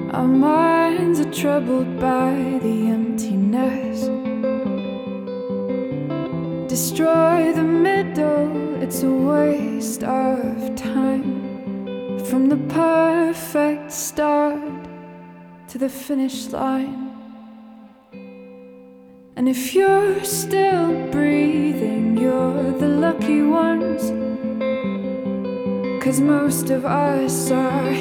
Our minds are troubled by the emptiness. Destroy the middle, it's a waste of time. From the perfect start to the finish line. And if you're still breathing, you're the lucky ones, 'cause most of us are